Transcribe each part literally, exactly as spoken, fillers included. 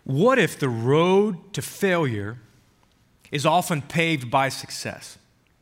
What if the road to failure is often paved by success?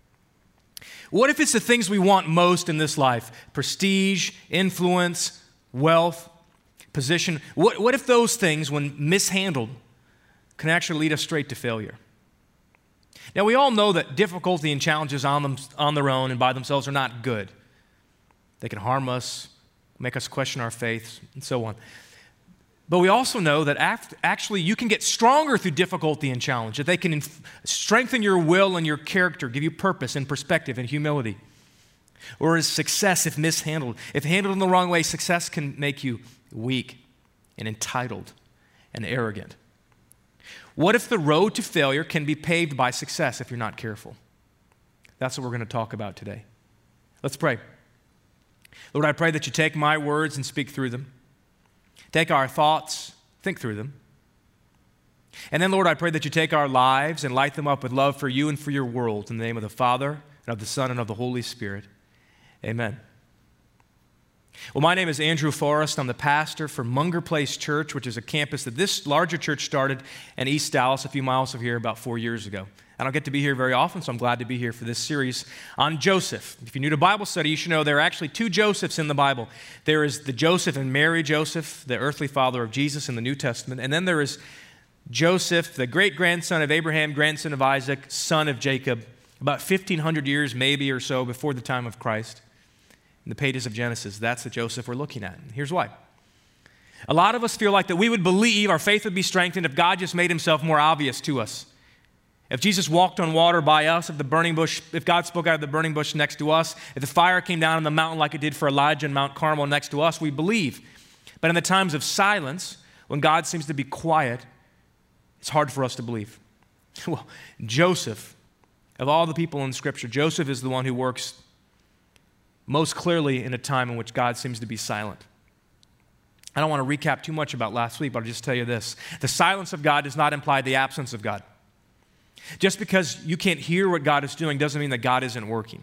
What if it's the things we want most in this life? Prestige, influence, wealth, position. What, what if those things, when mishandled, can actually lead us straight to failure? Now, we all know that difficulty and challenges on, them, on their own and by themselves are not good. They can harm us, make us question our faith, and so on. But we also know that act, actually you can get stronger through difficulty and challenge, that they can inf- strengthen your will and your character, give you purpose and perspective and humility. Whereas success, if mishandled, if handled in the wrong way, success can make you weak and entitled and arrogant. What if the road to failure can be paved by success if you're not careful? That's what we're going to talk about today. Let's pray. Lord, I pray that you take my words and speak through them. Take our thoughts, think through them. And then, Lord, I pray that you take our lives and light them up with love for you and for your world. In the name of the Father, and of the Son, and of the Holy Spirit. Amen. Well, my name is Andrew Forrest. I'm the pastor for Munger Place Church, which is a campus that this larger church started in East Dallas, a few miles from here, about four years ago. I don't get to be here very often, so I'm glad to be here for this series on Joseph. If you're new to Bible study, you should know there are actually two Josephs in the Bible. There is the Joseph and Mary Joseph, the earthly father of Jesus in the New Testament, and then there is Joseph, the great-grandson of Abraham, grandson of Isaac, son of Jacob, about fifteen hundred years maybe or so before the time of Christ. In the pages of Genesis, that's the Joseph we're looking at. And here's why. A lot of us feel like that we would believe, our faith would be strengthened if God just made himself more obvious to us. If Jesus walked on water by us, if the burning bush, if God spoke out of the burning bush next to us, if the fire came down on the mountain like it did for Elijah in Mount Carmel next to us, we believe. But in the times of silence, when God seems to be quiet, it's hard for us to believe. Well, Joseph, of all the people in Scripture, Joseph is the one who works most clearly in a time in which God seems to be silent. I don't want to recap too much about last week, but I'll just tell you this. The silence of God does not imply the absence of God. Just because you can't hear what God is doing doesn't mean that God isn't working.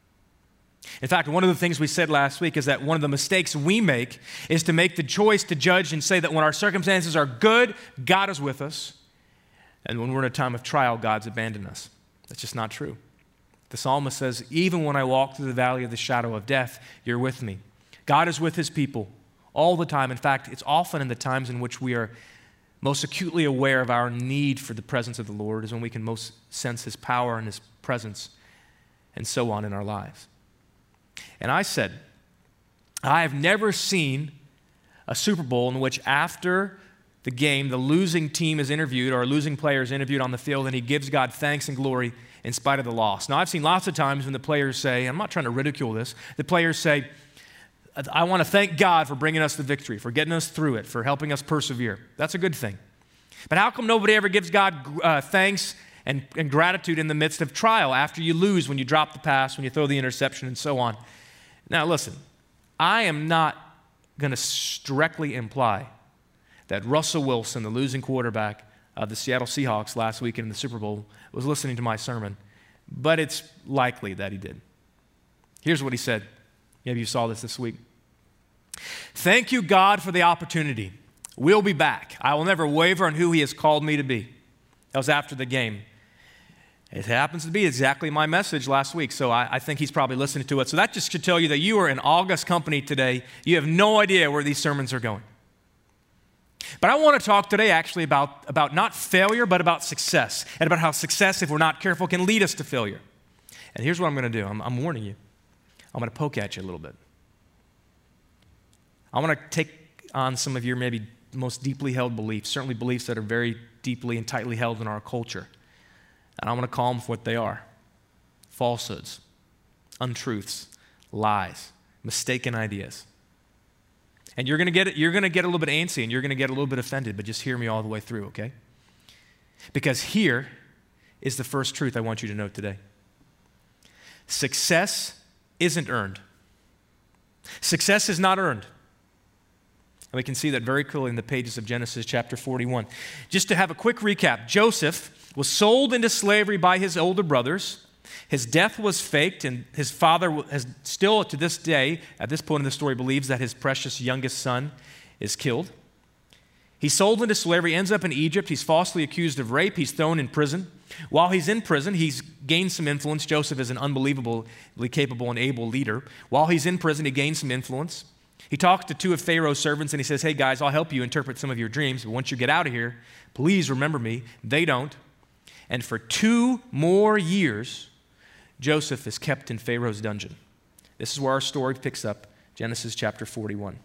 In fact, one of the things we said last week is that one of the mistakes we make is to make the choice to judge and say that when our circumstances are good, God is with us, and when we're in a time of trial, God's abandoned us. That's just not true. The psalmist says, even when I walk through the valley of the shadow of death, you're with me. God is with his people all the time. In fact, it's often in the times in which we are most acutely aware of our need for the presence of the Lord is when we can most sense his power and his presence and so on in our lives. And I said, I have never seen a Super Bowl in which after the game, the losing team is interviewed or a losing player is interviewed on the field and he gives God thanks and glory in spite of the loss. Now, I've seen lots of times when the players say, I'm not trying to ridicule this, the players say, I want to thank God for bringing us the victory, for getting us through it, for helping us persevere. That's a good thing. But how come nobody ever gives God uh, thanks and, and gratitude in the midst of trial, after you lose, when you drop the pass, when you throw the interception, and so on? Now, listen, I am not going to directly imply that Russell Wilson, the losing quarterback of the Seattle Seahawks last week in the Super Bowl, was listening to my sermon, but it's likely that he did. Here's what he said. Maybe you saw this this week. Thank you, God, for the opportunity. We'll be back. I will never waver on who he has called me to be. That was after the game. It happens to be exactly my message last week, so I, I think he's probably listening to it. So that just should tell you that you are in august company today. You have no idea where these sermons are going. But I want to talk today actually about, about not failure, but about success, and about how success, if we're not careful, can lead us to failure. And here's what I'm going to do. I'm, I'm warning you. I'm going to poke at you a little bit. I want to take on some of your maybe most deeply held beliefs, certainly beliefs that are very deeply and tightly held in our culture. And I want to call them for what they are. Falsehoods, untruths, lies, mistaken ideas. And you're going to get it, you're going to get a little bit antsy and you're going to get a little bit offended, but just hear me all the way through, okay? Because here is the first truth I want you to know today. Success isn't earned. Success is not earned. And we can see that very clearly in the pages of Genesis chapter forty-one. Just to have a quick recap, Joseph was sold into slavery by his older brothers. His death was faked, and his father has still to this day, at this point in the story, believes that his precious youngest son is killed. He's sold into slavery, ends up in Egypt. He's falsely accused of rape. He's thrown in prison. While he's in prison, he's gained some influence. Joseph is an unbelievably capable and able leader. While he's in prison, he gains some influence. He talks to two of Pharaoh's servants and he says, hey guys, I'll help you interpret some of your dreams, but once you get out of here, please remember me. They don't. And for two more years, Joseph is kept in Pharaoh's dungeon. This is where our story picks up, Genesis chapter forty-one.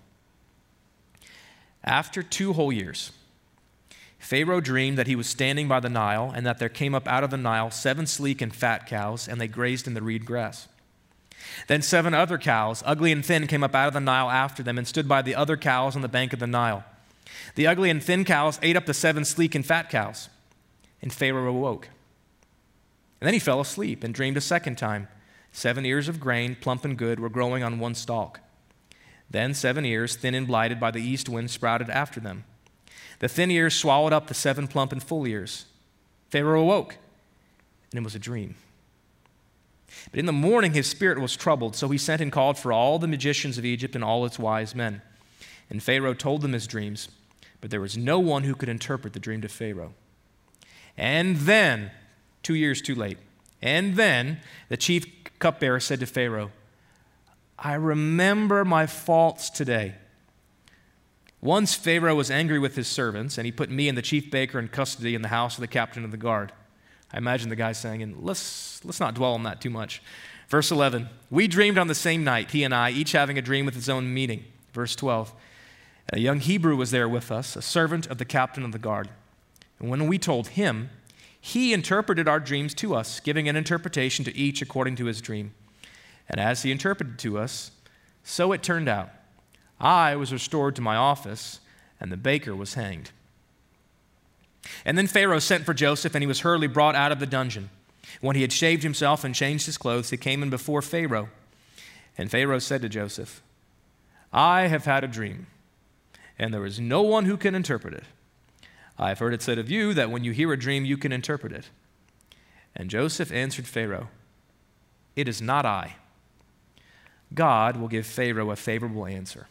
After two whole years, Pharaoh dreamed that he was standing by the Nile and that there came up out of the Nile seven sleek and fat cows, and they grazed in the reed grass. Then seven other cows, ugly and thin, came up out of the Nile after them and stood by the other cows on the bank of the Nile. The ugly and thin cows ate up the seven sleek and fat cows, and Pharaoh awoke. And then he fell asleep and dreamed a second time. Seven ears of grain, plump and good, were growing on one stalk. Then seven ears, thin and blighted by the east wind, sprouted after them. The thin ears swallowed up the seven plump and full ears. Pharaoh awoke, and it was a dream. But in the morning his spirit was troubled, so he sent and called for all the magicians of Egypt and all its wise men. And Pharaoh told them his dreams, but there was no one who could interpret the dream to Pharaoh. And then, two years too late, and then the chief cupbearer said to Pharaoh, I remember my faults today. Once Pharaoh was angry with his servants, and he put me and the chief baker in custody in the house of the captain of the guard. I imagine the guy saying, and let's, let's not dwell on that too much. Verse eleven, we dreamed on the same night, he and I, each having a dream with its own meaning. Verse twelve, a young Hebrew was there with us, a servant of the captain of the guard. And when we told him, he interpreted our dreams to us, giving an interpretation to each according to his dream. And as he interpreted to us, so it turned out. I was restored to my office, and the baker was hanged. And then Pharaoh sent for Joseph, and he was hurriedly brought out of the dungeon. When he had shaved himself and changed his clothes, he came in before Pharaoh. And Pharaoh said to Joseph, I have had a dream, and there is no one who can interpret it. I have heard it said of you that when you hear a dream, you can interpret it. And Joseph answered Pharaoh, it is not I. God will give Pharaoh a favorable answer.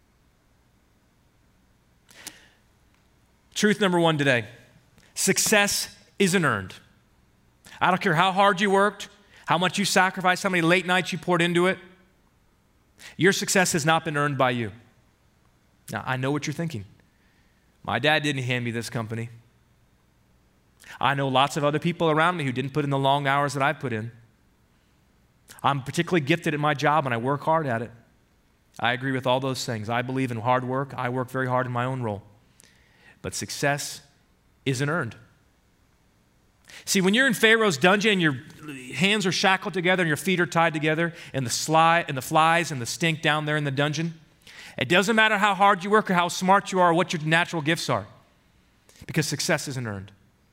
Truth number one today, success isn't earned. I don't care how hard you worked, how much you sacrificed, how many late nights you poured into it. Your success has not been earned by you. Now, I know what you're thinking. My dad didn't hand me this company. I know lots of other people around me who didn't put in the long hours that I've put in. I'm particularly gifted at my job and I work hard at it. I agree with all those things. I believe in hard work. I work very hard in my own role. But success isn't earned. See, when you're in Pharaoh's dungeon and your hands are shackled together and your feet are tied together and the, sly, and the flies and the stink down there in the dungeon, it doesn't matter how hard you work or how smart you are or what your natural gifts are, because success isn't earned.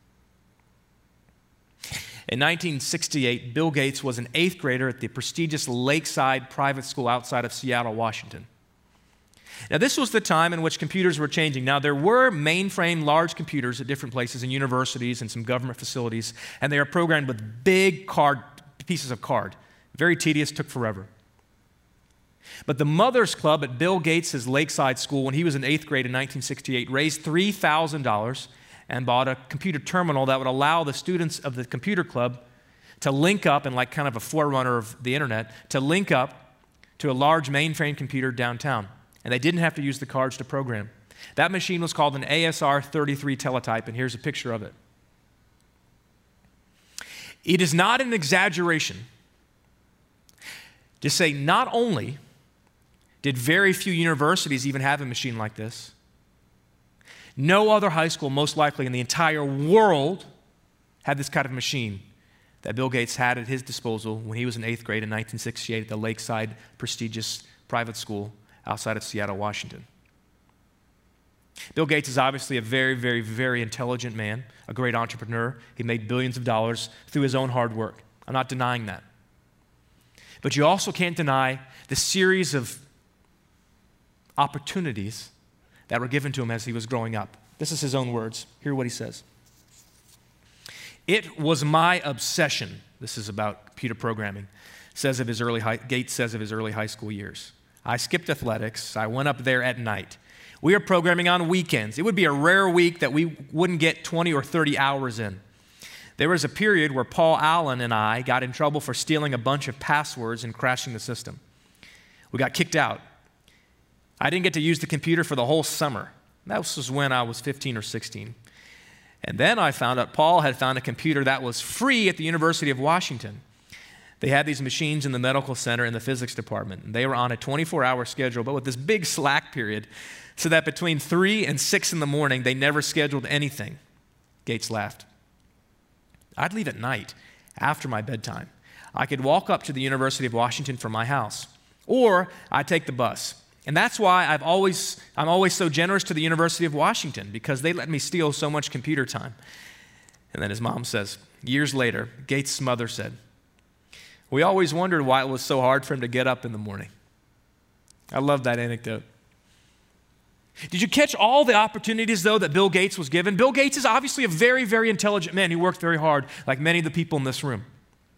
In nineteen sixty-eight, Bill Gates was an eighth grader at the prestigious Lakeside private school outside of Seattle, Washington. Now, this was the time in which computers were changing. Now, there were mainframe large computers at different places in universities and some government facilities, and they are programmed with big card, pieces of card. Very tedious, took forever. But the Mothers Club at Bill Gates' Lakeside School, when he was in eighth grade in nineteen sixty-eight, raised three thousand dollars and bought a computer terminal that would allow the students of the computer club to link up, and like kind of a forerunner of the internet, to link up to a large mainframe computer downtown. And they didn't have to use the cards to program. That machine was called an A S R thirty-three teletype, and here's a picture of it. It is not an exaggeration to say not only did very few universities even have a machine like this, no other high school, most likely in the entire world, had this kind of machine that Bill Gates had at his disposal when he was in eighth grade in nineteen sixty-eight at the Lakeside prestigious private school outside of Seattle, Washington. Bill Gates is obviously a very, very, very intelligent man, a great entrepreneur. He made billions of dollars through his own hard work. I'm not denying that. But you also can't deny the series of opportunities that were given to him as he was growing up. This is his own words. Hear what he says. It was my obsession, this is about computer programming, says of his early high, Gates says of his early high school years. I skipped athletics. I went up there at night. We are programming on weekends. It would be a rare week that we wouldn't get twenty or thirty hours in. There was a period where Paul Allen and I got in trouble for stealing a bunch of passwords and crashing the system. We got kicked out. I didn't get to use the computer for the whole summer. That was when I was fifteen or sixteen. And then I found out Paul had found a computer that was free at the University of Washington. They had these machines in the medical center in the physics department. And they were on a twenty-four hour schedule, but with this big slack period, so that between three and six in the morning, they never scheduled anything. Gates laughed. I'd leave at night after my bedtime. I could walk up to the University of Washington from my house, or I'd take the bus. And that's why I've always, I'm always so generous to the University of Washington, because they let me steal so much computer time. And then his mom says, years later, Gates' mother said, we always wondered why it was so hard for him to get up in the morning. I love that anecdote. Did you catch all the opportunities, though, that Bill Gates was given? Bill Gates is obviously a very, very intelligent man who worked very hard, like many of the people in this room.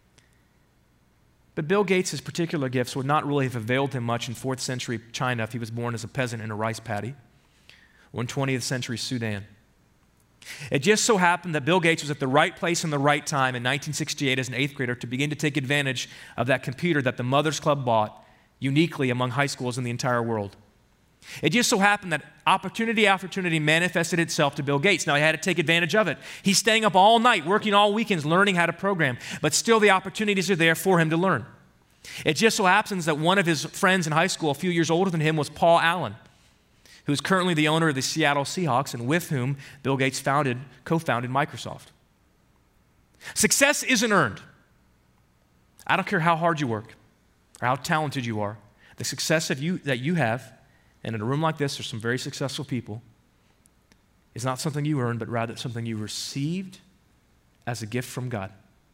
But Bill Gates' particular gifts would not really have availed him much in fourth century China if he was born as a peasant in a rice paddy, or in twentieth century Sudan. It just so happened that Bill Gates was at the right place in the right time in nineteen sixty-eight as an eighth grader to begin to take advantage of that computer that the Mothers Club bought uniquely among high schools in the entire world. It just so happened that opportunity after opportunity manifested itself to Bill Gates. Now, he had to take advantage of it. He's staying up all night, working all weekends, learning how to program, but still the opportunities are there for him to learn. It just so happens that one of his friends in high school, a few years older than him, was Paul Allen, who's currently the owner of the Seattle Seahawks, and with whom Bill Gates founded, co-founded Microsoft. Success isn't earned. I don't care how hard you work or how talented you are. The success of you, that you have, and in a room like this, there's some very successful people, is not something you earned, but rather something you received as a gift from God.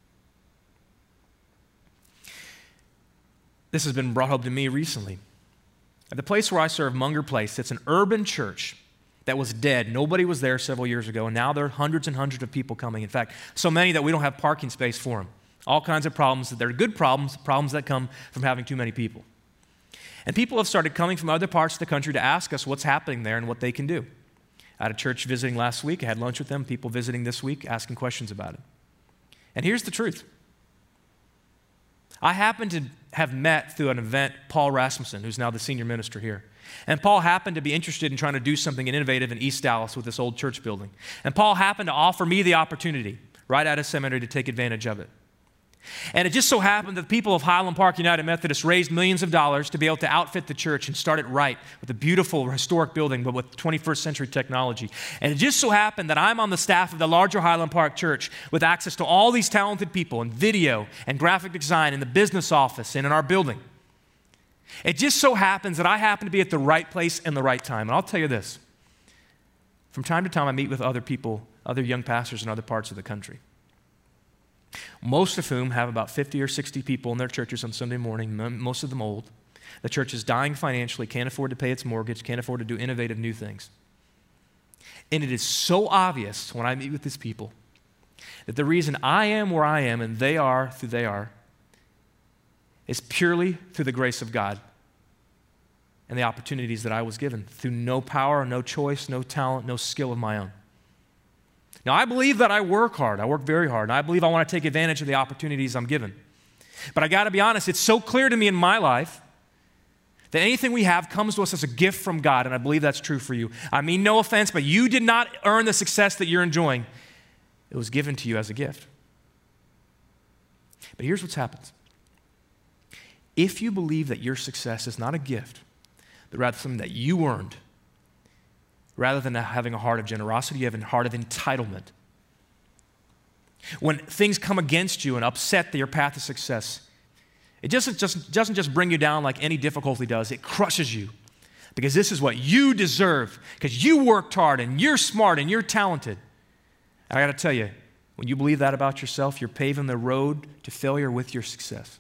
This has been brought home to me recently. At the place where I serve, Munger Place, it's an urban church that was dead. Nobody was there several years ago, and now there are hundreds and hundreds of people coming. In fact, so many that we don't have parking space for them. All kinds of problems. They're good problems, problems that come from having too many people. And people have started coming from other parts of the country to ask us what's happening there and what they can do. I had a church visiting last week. I had lunch with them, people visiting this week, asking questions about it. And here's the truth. I happened to have met through an event Paul Rasmussen, who's now the senior minister here. And Paul happened to be interested in trying to do something innovative in East Dallas with this old church building. And Paul happened to offer me the opportunity right out of seminary to take advantage of it. And it just so happened that the people of Highland Park United Methodist raised millions of dollars to be able to outfit the church and start it right with a beautiful historic building, but with twenty-first century technology. And it just so happened that I'm on the staff of the larger Highland Park Church with access to all these talented people in video and graphic design in the business office and in our building. It just so happens that I happen to be at the right place and the right time. And I'll tell you this, from time to time I meet with other people, other young pastors in other parts of the country, most of whom have about fifty or sixty people in their churches on Sunday morning, most of them old. The church is dying financially, can't afford to pay its mortgage, can't afford to do innovative new things. And it is so obvious when I meet with these people that the reason I am where I am and they are who they are is purely through the grace of God and the opportunities that I was given, through no power, no choice, no talent, no skill of my own. Now, I believe that I work hard. I work very hard. And I believe I want to take advantage of the opportunities I'm given. But I got to be honest, it's so clear to me in my life that anything we have comes to us as a gift from God, and I believe that's true for you. I mean no offense, but you did not earn the success that you're enjoying. It was given to you as a gift. But here's what's happened. If you believe that your success is not a gift, but rather something that you earned, rather than having a heart of generosity, you have a heart of entitlement. When things come against you and upset your path to success, it doesn't just, doesn't just bring you down like any difficulty does. It crushes you because this is what you deserve because you worked hard and you're smart and you're talented. And I got to tell you, when you believe that about yourself, you're paving the road to failure with your success.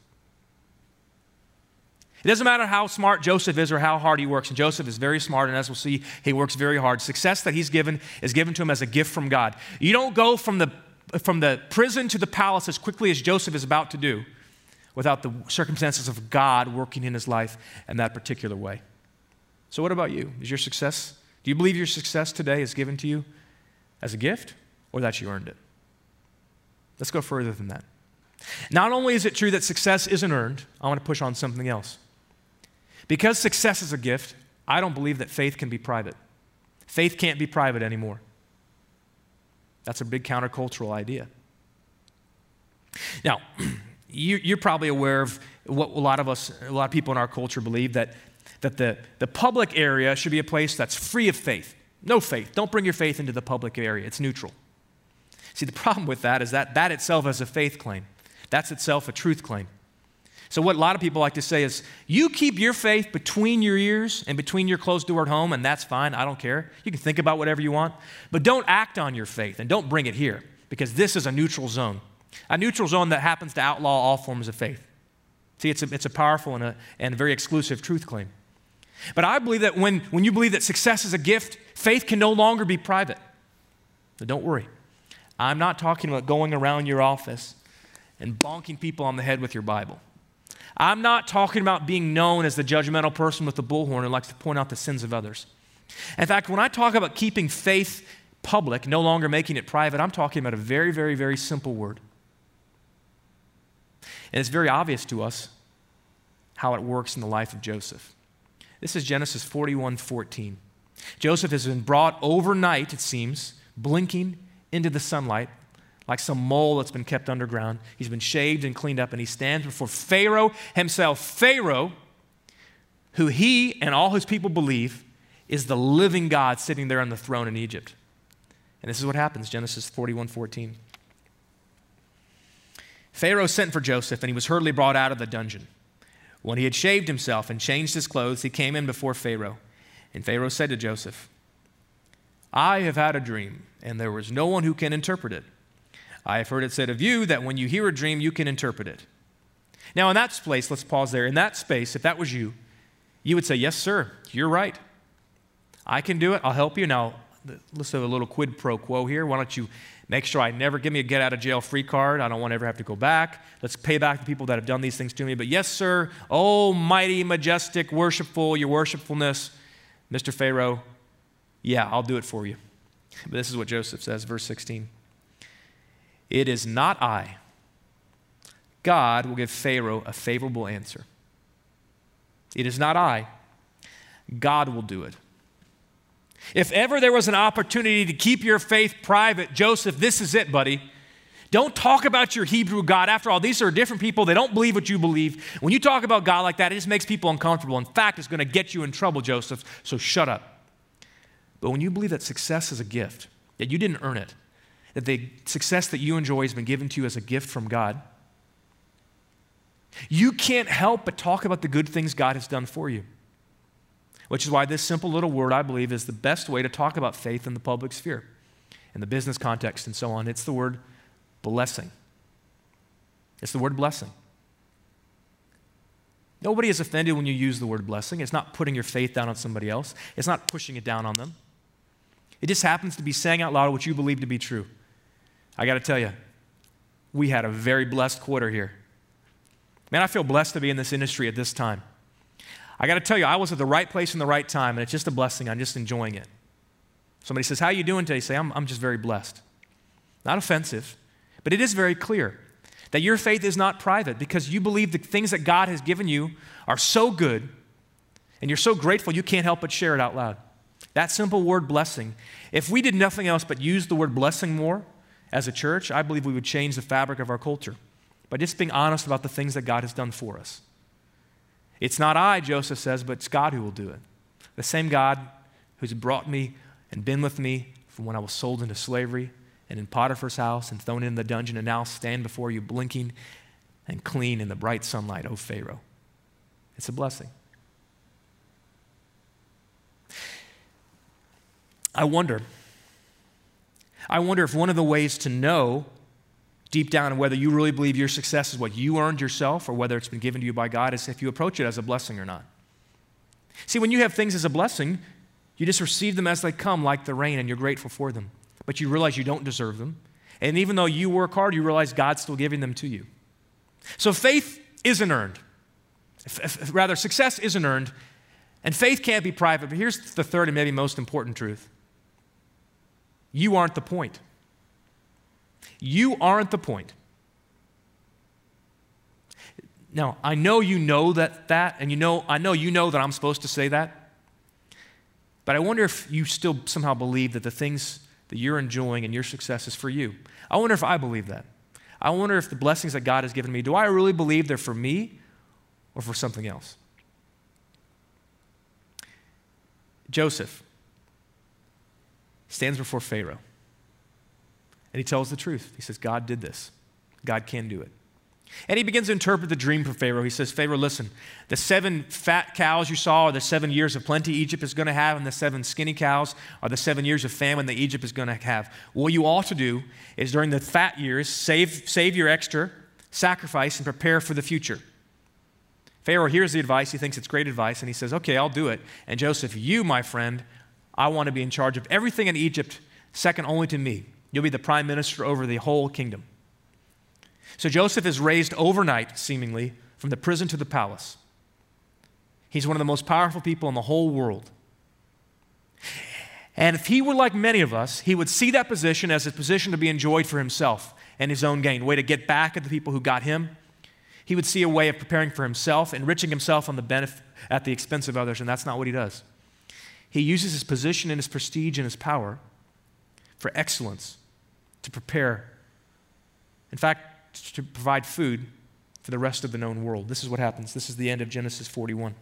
It doesn't matter how smart Joseph is or how hard he works. And Joseph is very smart, and as we'll see, he works very hard. Success that he's given is given to him as a gift from God. You don't go from the, from the prison to the palace as quickly as Joseph is about to do without the circumstances of God working in his life in that particular way. So what about you? Is your success Do you believe your success today is given to you as a gift or that you earned it? Let's go further than that. Not only is it true that success isn't earned, I want to push on something else. Because success is a gift, I don't believe that faith can be private. Faith can't be private anymore. That's a big countercultural idea. Now, you, you're probably aware of what a lot of us, a lot of people in our culture believe, that, that the, the public area should be a place that's free of faith. No faith. Don't bring your faith into the public area. It's neutral. See, the problem with that is that that itself is a faith claim. That's itself a truth claim. So what a lot of people like to say is, you keep your faith between your ears and between your closed-door home, and that's fine. I don't care. You can think about whatever you want, but don't act on your faith and don't bring it here, because this is a neutral zone, a neutral zone that happens to outlaw all forms of faith. See, it's a, it's a powerful and a, and a very exclusive truth claim. But I believe that when, when you believe that success is a gift, faith can no longer be private. But don't worry. I'm not talking about going around your office and bonking people on the head with your Bible. I'm not talking about being known as the judgmental person with the bullhorn who likes to point out the sins of others. In fact, when I talk about keeping faith public, no longer making it private, I'm talking about a very, very, very simple word. And it's very obvious to us how it works in the life of Joseph. This is Genesis forty-one fourteen. Joseph has been brought overnight, it seems, blinking into the sunlight, like some mole that's been kept underground. He's been shaved and cleaned up, and he stands before Pharaoh himself. Pharaoh, who he and all his people believe is the living God sitting there on the throne in Egypt. And this is what happens, Genesis forty-one fourteen. Pharaoh sent for Joseph, and he was hurriedly brought out of the dungeon. When he had shaved himself and changed his clothes, he came in before Pharaoh. And Pharaoh said to Joseph, I have had a dream, and there was no one who can interpret it. I have heard it said of you that when you hear a dream, you can interpret it. Now, in that place, let's pause there. In that space, if that was you, you would say, yes, sir, you're right. I can do it. I'll help you. Now, let's have a little quid pro quo here. Why don't you make sure I never give me a get-out-of-jail-free card. I don't want to ever have to go back. Let's pay back the people that have done these things to me. But yes, sir, oh, mighty, majestic, worshipful, your worshipfulness, Mister Pharaoh, yeah, I'll do it for you. But this is what Joseph says, verse sixteen. It is not I. God will give Pharaoh a favorable answer. It is not I. God will do it. If ever there was an opportunity to keep your faith private, Joseph, this is it, buddy. Don't talk about your Hebrew God. After all, these are different people. They don't believe what you believe. When you talk about God like that, it just makes people uncomfortable. In fact, it's going to get you in trouble, Joseph, so shut up. But when you believe that success is a gift, that you didn't earn it, that the success that you enjoy has been given to you as a gift from God, you can't help but talk about the good things God has done for you. Which is why this simple little word, I believe, is the best way to talk about faith in the public sphere, in the business context and so on. It's the word blessing. It's the word blessing. Nobody is offended when you use the word blessing. It's not putting your faith down on somebody else. It's not pushing it down on them. It just happens to be saying out loud what you believe to be true. I got to tell you, we had a very blessed quarter here. Man, I feel blessed to be in this industry at this time. I got to tell you, I was at the right place in the right time, and it's just a blessing. I'm just enjoying it. Somebody says, how are you doing today? You say, I'm, I'm just very blessed. Not offensive, but it is very clear that your faith is not private because you believe the things that God has given you are so good, and you're so grateful you can't help but share it out loud. That simple word blessing, if we did nothing else but use the word blessing more as a church, I believe we would change the fabric of our culture by just being honest about the things that God has done for us. It's not I, Joseph says, but it's God who will do it. The same God who's brought me and been with me from when I was sold into slavery and in Potiphar's house and thrown in the dungeon and now stand before you blinking and clean in the bright sunlight, O Pharaoh. It's a blessing. I wonder, I wonder if one of the ways to know deep down whether you really believe your success is what you earned yourself or whether it's been given to you by God is if you approach it as a blessing or not. See, when you have things as a blessing, you just receive them as they come like the rain and you're grateful for them. But you realize you don't deserve them. And even though you work hard, you realize God's still giving them to you. So faith isn't earned. Rather, success isn't earned. And faith can't be private, but here's the third and maybe most important truth. You aren't the point. You aren't the point. Now, I know you know that, that and you know, I know you know that I'm supposed to say that, but I wonder if you still somehow believe that the things that you're enjoying and your success is for you. I wonder if I believe that. I wonder if the blessings that God has given me, do I really believe they're for me or for something else? Joseph stands before Pharaoh, and he tells the truth. He says, God did this. God can do it. And he begins to interpret the dream for Pharaoh. He says, Pharaoh, listen, the seven fat cows you saw are the seven years of plenty Egypt is going to have, and the seven skinny cows are the seven years of famine that Egypt is going to have. What you ought to do is during the fat years, save, save your extra, sacrifice, and prepare for the future. Pharaoh hears the advice. He thinks it's great advice, and he says, okay, I'll do it. And Joseph, you, my friend, I want to be in charge of everything in Egypt, second only to me. You'll be the prime minister over the whole kingdom. So Joseph is raised overnight, seemingly, from the prison to the palace. He's one of the most powerful people in the whole world. And if he were like many of us, he would see that position as a position to be enjoyed for himself and his own gain, a way to get back at the people who got him. He would see a way of preparing for himself, enriching himself on the benefit at the expense of others, and that's not what he does. He uses his position and his prestige and his power for excellence, to prepare, in fact, to provide food for the rest of the known world. This is what happens. This is the end of Genesis forty-one.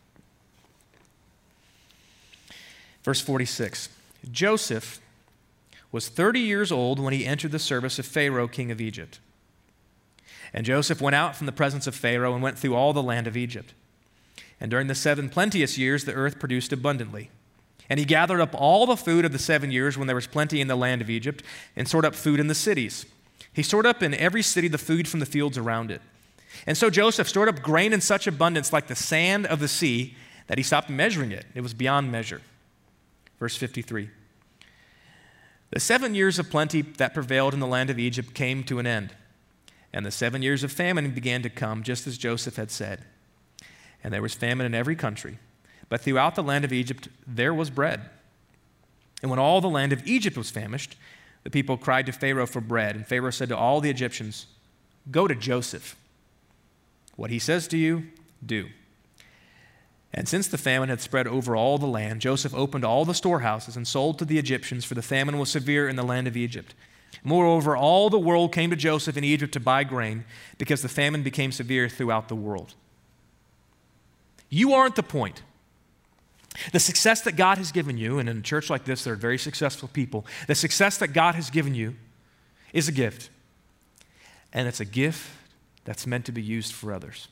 Verse forty-six, Joseph was thirty years old when he entered the service of Pharaoh, king of Egypt. And Joseph went out from the presence of Pharaoh and went through all the land of Egypt. And during the seven plenteous years, the earth produced abundantly. And he gathered up all the food of the seven years when there was plenty in the land of Egypt, and stored up food in the cities. He stored up in every city the food from the fields around it. And so Joseph stored up grain in such abundance like the sand of the sea that he stopped measuring it. It was beyond measure. Verse fifty-three. The seven years of plenty that prevailed in the land of Egypt came to an end. And the seven years of famine began to come, just as Joseph had said. And there was famine in every country. But throughout the land of Egypt there was bread. And when all the land of Egypt was famished, the people cried to Pharaoh for bread. And Pharaoh said to all the Egyptians, go to Joseph. What he says to you, do. And since the famine had spread over all the land, Joseph opened all the storehouses and sold to the Egyptians, for the famine was severe in the land of Egypt. Moreover, all the world came to Joseph in Egypt to buy grain, because the famine became severe throughout the world. You aren't the point. The success that God has given you, and in a church like this, there are very successful people, the success that God has given you is a gift. And it's a gift that's meant to be used for others.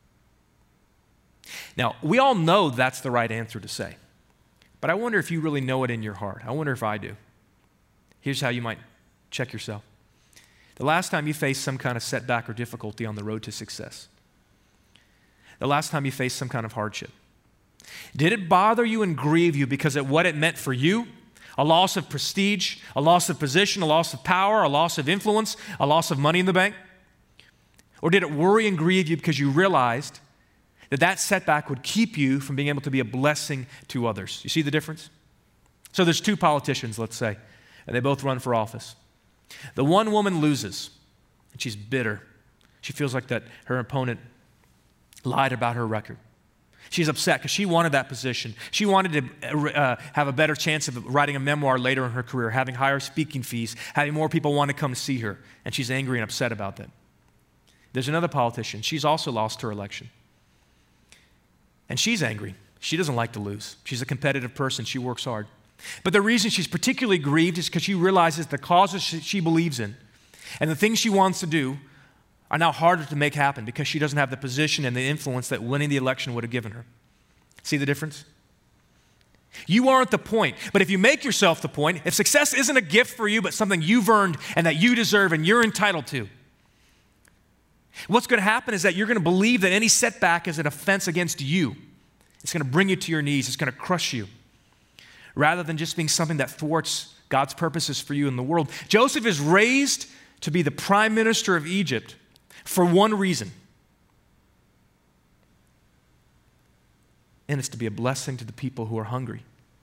Now, we all know that's the right answer to say, but I wonder if you really know it in your heart. I wonder if I do. Here's how you might check yourself. The last time you faced some kind of setback or difficulty on the road to success. The last time you faced some kind of hardship. Did it bother you and grieve you because of what it meant for you? A loss of prestige, a loss of position, a loss of power, a loss of influence, a loss of money in the bank? Or did it worry and grieve you because you realized that that setback would keep you from being able to be a blessing to others? You see the difference? So there's two politicians, let's say, and they both run for office. The one woman loses, and she's bitter. She feels like that her opponent lied about her record. She's upset because she wanted that position. She wanted to uh, have a better chance of writing a memoir later in her career, having higher speaking fees, having more people want to come to see her, and she's angry and upset about that. There's another politician. She's also lost her election. And she's angry. She doesn't like to lose. She's a competitive person. She works hard. But the reason she's particularly grieved is because she realizes the causes she believes in and the things she wants to do are now harder to make happen because she doesn't have the position and the influence that winning the election would have given her. See the difference? You aren't the point, but if you make yourself the point, if success isn't a gift for you but something you've earned and that you deserve and you're entitled to, what's going to happen is that you're going to believe that any setback is an offense against you. It's going to bring you to your knees. It's going to crush you, rather than just being something that thwarts God's purposes for you in the world. Joseph is raised to be the prime minister of Egypt for one reason. and it's to be a blessing to the people who are hungry.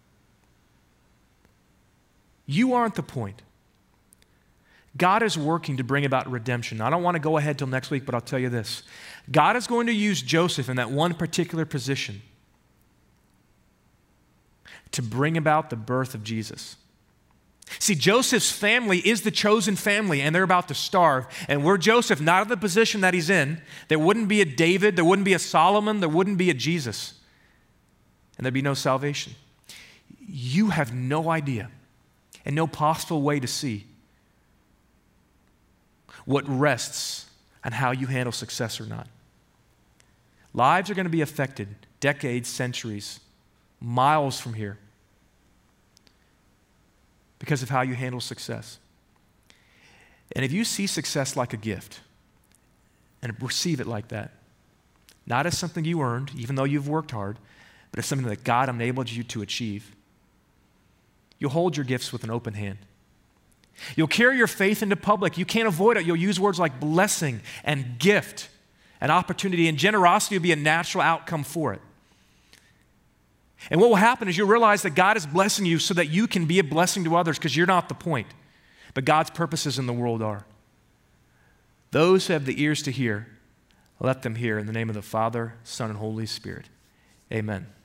You aren't the point. God is working to bring about redemption. I don't want to go ahead till next week, but I'll tell you this. God is going to use Joseph in that one particular position to bring about the birth of Jesus. See, Joseph's family is the chosen family, and they're about to starve. And were Joseph not in the position that he's in, there wouldn't be a David, there wouldn't be a Solomon, there wouldn't be a Jesus, and there'd be no salvation. You have no idea and no possible way to see what rests on how you handle success or not. Lives are going to be affected decades, centuries, miles from here because of how you handle success. And if you see success like a gift and receive it like that, not as something you earned, even though you've worked hard, but as something that God enabled you to achieve, you'll hold your gifts with an open hand. You'll carry your faith into public. You can't avoid it. You'll use words like blessing and gift and opportunity, and generosity will be a natural outcome for it. And what will happen is you'll realize that God is blessing you so that you can be a blessing to others, because you're not the point, but God's purposes in the world are. Those who have the ears to hear, let them hear, in the name of the Father, Son, and Holy Spirit. Amen.